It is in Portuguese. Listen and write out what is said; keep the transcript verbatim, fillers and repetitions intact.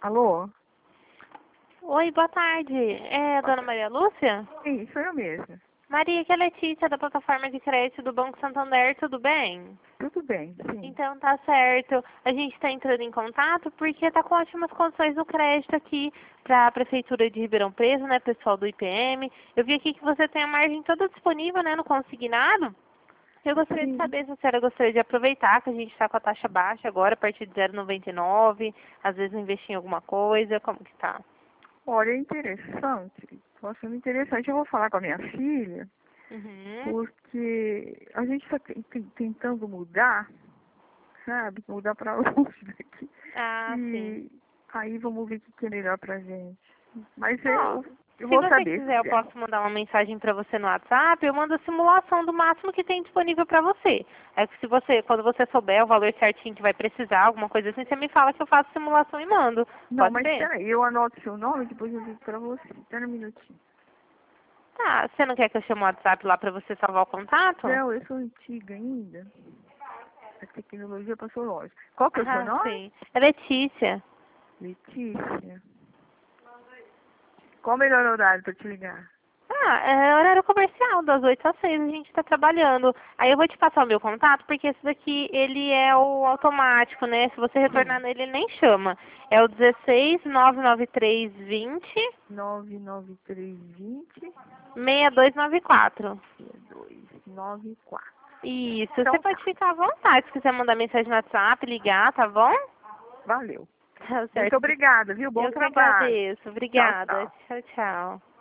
Alô? Oi, boa tarde. É a dona Maria Lúcia? Sim, sou eu mesma. Maria, aqui é a Letícia, da plataforma de crédito do Banco Santander, tudo bem? Tudo bem, sim. Então tá certo. A gente está entrando em contato porque está com ótimas condições do crédito aqui para a Prefeitura de Ribeirão Preto, né, pessoal do I P M. Eu vi aqui que você tem a margem toda disponível, né, no consignado. Eu gostaria de Sim. saber se a senhora gostaria de aproveitar que a gente está com a taxa baixa agora, a partir de zero vírgula noventa e nove, às vezes investir em alguma coisa, como que tá? Olha, é interessante. Estou achando interessante. Eu vou falar com a minha filha, Uhum. porque a gente está tentando mudar, sabe? Mudar para longe daqui. Ah, sim. E aí vamos ver o que que é melhor pra gente. Mas Ó, eu, eu se vou você saber. quiser, eu posso mandar uma mensagem para você no WhatsApp. Eu mando a simulação do máximo que tem disponível para você. É que se você, quando você souber o valor certinho que vai precisar, alguma coisa assim, você me fala que eu faço simulação e mando. Não, Pode mas ser? peraí, eu anoto seu nome e depois eu digo pra você. Espera um minutinho. Tá, você não quer que eu chame o WhatsApp lá para você salvar o contato? Não, eu sou antiga ainda. A tecnologia passou longe. Qual que é o seu Ah, nome? sim. É Letícia. Letícia. Qual o melhor horário para te ligar? Ah, é horário comercial, das oito às seis a gente está trabalhando. Aí eu vou te passar o meu contato, porque esse daqui, ele é o automático, né? Se você retornar Sim. nele, ele nem chama. É o dezesseis, nove nove três, vinte, nove nove três vinte, seis dois nove quatro. dois nove quatro. Isso, você Então pode tá. ficar à vontade se quiser mandar mensagem no WhatsApp, ligar, tá bom? Valeu. Tá Muito certo. obrigada, viu? Bom Eu que trabalho. agradeço. Tchau, Obrigada. tchau. Tchau, tchau.